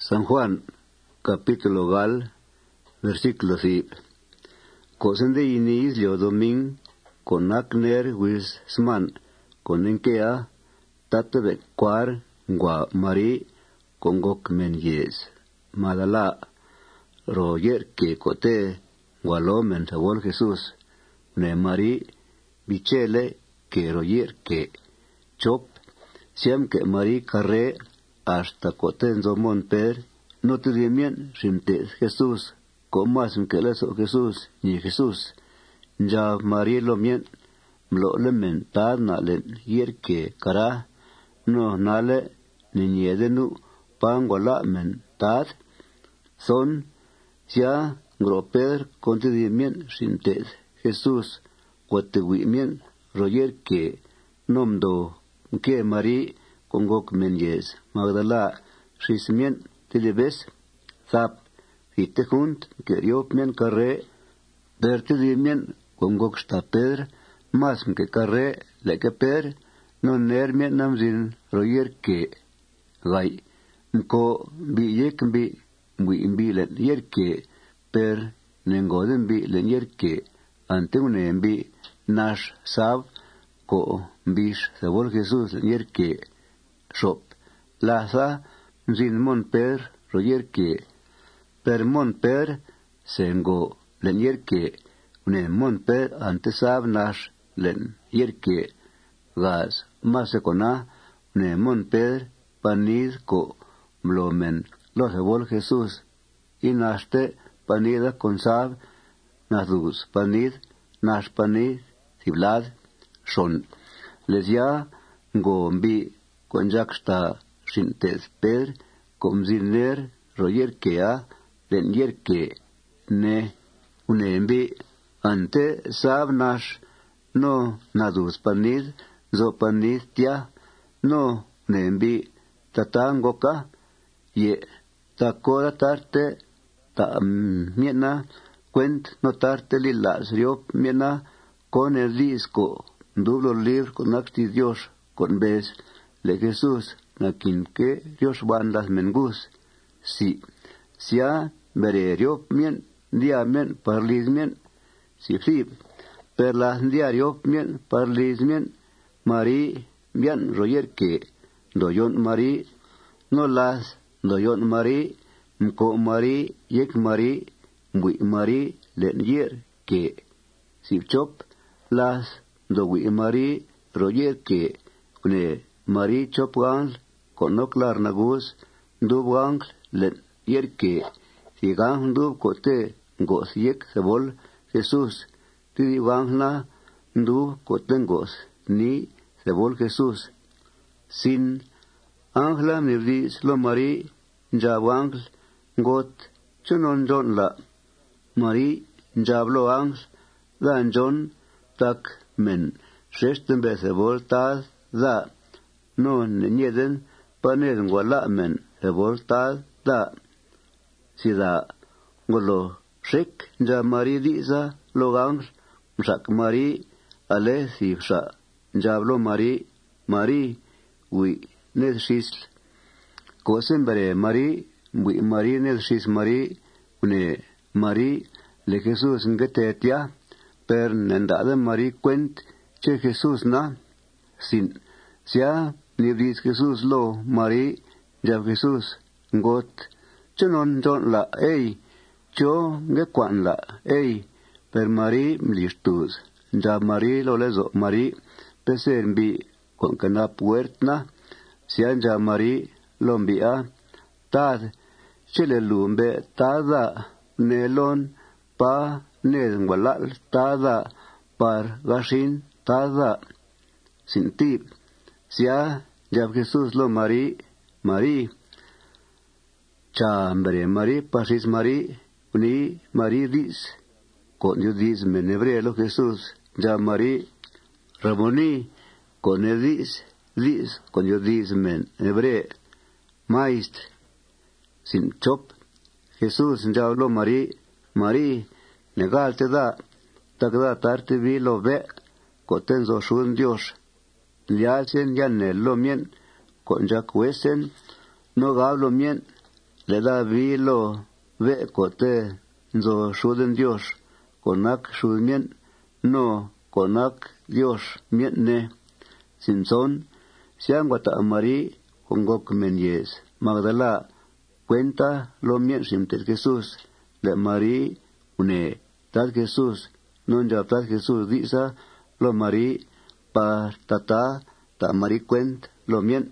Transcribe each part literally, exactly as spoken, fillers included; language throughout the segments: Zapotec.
San Juan, capítulo gal, versículo cip. Cosende inis lio domin, con akner wis sman, con enkea, tatebe kwar, ngwa mari, con gok men yes. Malala, royer que cote, gualomen sabor Jesús, ne mari, bichele, que royer que chop, siam que mari carre, hasta coten zomon per, no te dimien rimte Jesús, comas que leso Jesús, ni Jesús, ya mari lo mien, lo lemen tad na len yer que cara, no nale, ni niedenu, pangwala men tad, son, ya groper conte dimien rimte Jesús, guatewimien, royer que nomdo, que mari, con gok men yes, Magdala, rismien, tilibes, zap, fite junt, que riop men carre, verte dimien, con gok sta pedr, mas que carre, le que per, non ner mien namzin, royer que, gay, mko, bi yek bi, bi bi len yer que, per, nengoden bi len yer que, ante un bi, nash, sab, ko, bish, sabor Jesús, len yer que, shop, laza, zin mon per, royer que, per mon per, sengo, len yer que, une mon per, ante sab nash, len yer que, gas, masecona, une mon per, panid ko, blomen, lo sabor Jesús, y naste, panida con sab, nadus, panid, nash panid, tiblad, son, les ya, gombi, con jaxta shintes per, com ziner, royer que a, len yer que, ne, unembi, ante sab nash, no nadus panid, zo panid tia, no nembi, tatangoka, ye, takora tarte, ta miena, cuent no tarte lilas, riop miena, con el disco, dublo libro con acti Dios, con bes, le Jesús, na que Dios van las mengus, si, sia, bererio, mien, dia mien, parlis mien, si flip, per las diario, mien, parlis mien, mari, bien, royer que, doyon mari, no las, doyon mari, mko mari, yek mari, bui mari, len yer que, si chop, las, do wi mari, royer que, une, mari chop gang, konoklar nagus, dub gang, len yer que, si gang dub kote, gos yek sebol, Jesús, ti gang na, dub kote gos, ni, sebol Jesús, sin, angla mirdis lo mari, jabang, got, chunon jon la, mari, jablo ang, dan jon, tak, men, shesten be sebol taz, da, no nieden, paned ngwala men, sebol taz, da, si da, ngolo, shek, ja mari diza, lo gang, msak mari, ale si fsa, jablo mari, mari, wi, ned shis, kosen bere mari, wi mari ned shis mari, une, mari, le Jesús ngetetia, per nendada mari cuent, che Jesús na, sin, sia, ni dis Jesús lo, mari, ya Jesús, got, chunon jon la, ey, cho, nge kwan la, ey, per mari mlistus, ya mari lo lezo, mari, peser mbi, con cana puertna, sia ya mari, lo mbia, tad, chile lumbe, tada, nelon, pa, nedngwalal, tada, par, gashin, tada, sin tip, sia, ya Jesús lo mari, mari, chambre, mari, pasis mari, uni, mari dis, con yo dis, menebre lo Jesús, ya mari, Ramoni, con el dis, dis, con yo dis, men, hebre, maist, sin chop, Jesús, ya lo mari, mari, negal te da, takda tarte vi lo ve, cotenzo shun Dios, lialsen ya ne lo mien, con ya cuesen, no gablo mien, le da vi lo ve cote zo shuden Dios conac shudmien no conac Dios mien ne Simson siang guata amari congok menyes Magdala cuenta lo mien simtet Jesús le Mari une tad Jesús non ya tad Jesús dice lo Mari pa tata ta Mari cuent lo mien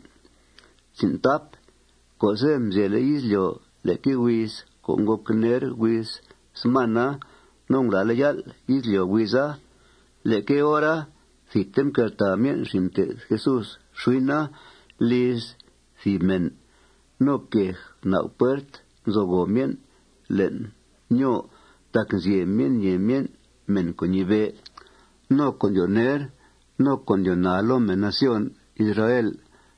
sintap cosem je le islio le kiwis congok ner wis smana non la leyal islio wisa le que ora fitem kerta mien simtet Jesús shuina lis fimen no que na pert zogo mien len nyo tak zie mien ye mien men konyibe no konyoner no konyonalo men nación Israel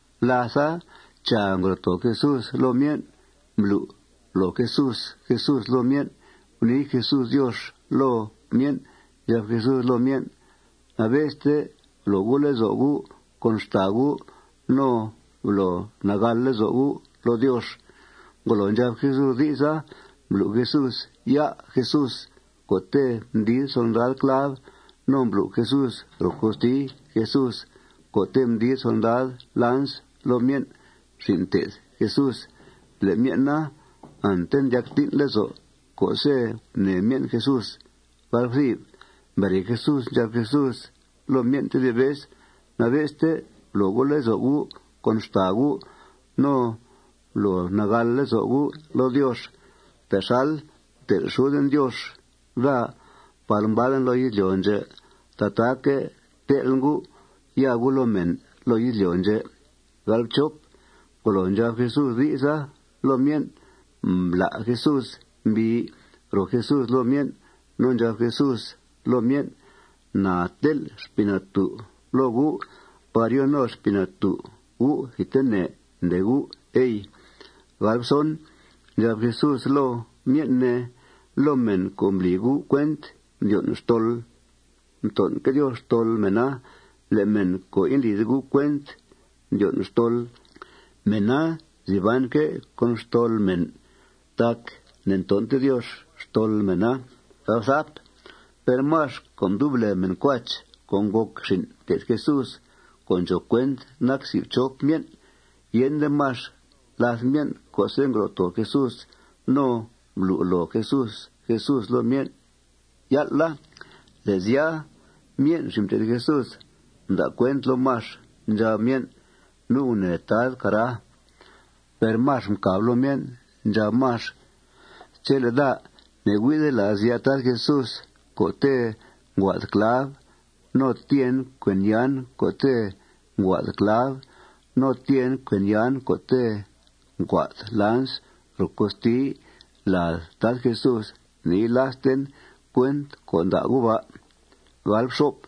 laza changro to Jesús lo mien blu lo Jesús Jesús lo mien uni Jesús Dios lo mien ya Jesús lo mien a veste lo gule zogu constagu no lo nagalle zogu lo Dios golonja Jesús dice blu Jesús ya Jesús cote di sondal clav no blu Jesús rocosti Jesús cote di sondal lans lo mien sintes Jesús le miena anten yaktin lezo cose ne mien Jesús valfri bari Jesús ya Jesús lo mien te debes na veste lo gole zogu constagu no lo nagalle zogu lo Dios pesal del shuden Dios va palmbalen lo yilonje tatake telngu yagulo men lo yilonje galchop golonja Jesús dice lo mien la Jesús bi ro Jesús lo mien nonja Jesús lo mien na tel spinatu logu pario no spinatu u hitene ndegu ei galson ja Jesús lo mienne lo men combligu cuent dion stol ton que Dios stol mena le men co indigu cuent dion stol mena zivan que con stol men tak nentonte Dios stol mena asap per más con doble men quach con gok sin que Jesús con jo cuent naxi chok mien yende más las mien cosengro to Jesús no lo, lo Jesús Jesús lo mien yatla les ya mien simte Jesús da cuent lo más ya mien no une tal cara per más mcablo mien ya más chele da ne guide las yatas Jesús cote guadclav no tien quenyan cote guadclav no tien quenyan cote guad lans rocosti la tal Jesús ni lasten cuent con da guba galshop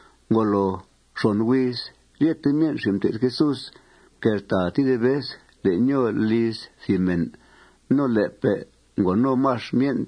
golo sonwis lietemien simte Jesús kerta ti debes de ño lis fimen no lepe gono más mien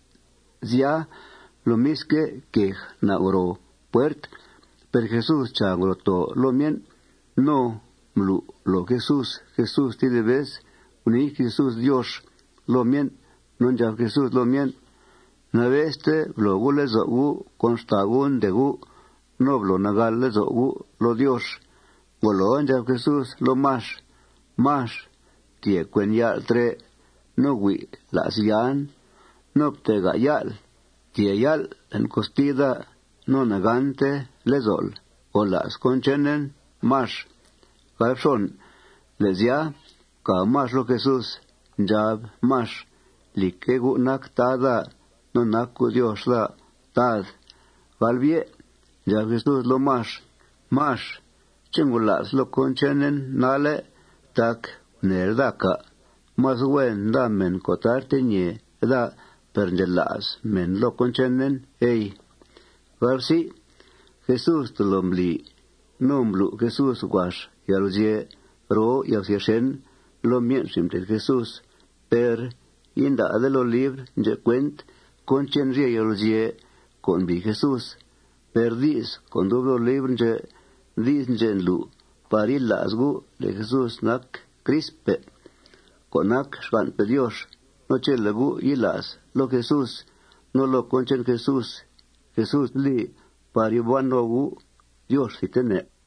ya lo misque que na oro puert per Jesús changro to lo mien no lo, lo Jesús Jesús ti debes uni Jesús Dios lo mien non ya Jesús lo mien na veste lo gule zogu constagun degu no lo nagalle zogu lo Dios golo ya Jesús lo más más tie cuen yal tre no wi las yan no ptega yal tie yal en costida no nagante lezol o las conchenen más calzón les ya ka más lo Jesús jab más likegu naktada no naku Dios la tad valvie ya Jesús lo más más chingulas lo conchenen nale tak nerdaka más buen da men cotarte ñe da pergelas men lo conchenen ei versi Jesús tolombli nomblu Jesús wash yalje ro yasien lo mien simte Jesús per inda de lo libr je cuent conchen rie yalje con bi Jesús per dis con doblo libr je dis jenlu pari lasgu de Jesús nak crispe conac xgan pe Dios, no chelebu yilas, lo Jesús, no lo conchen Jesús, Jesús li paribuanogu, Dios si tene.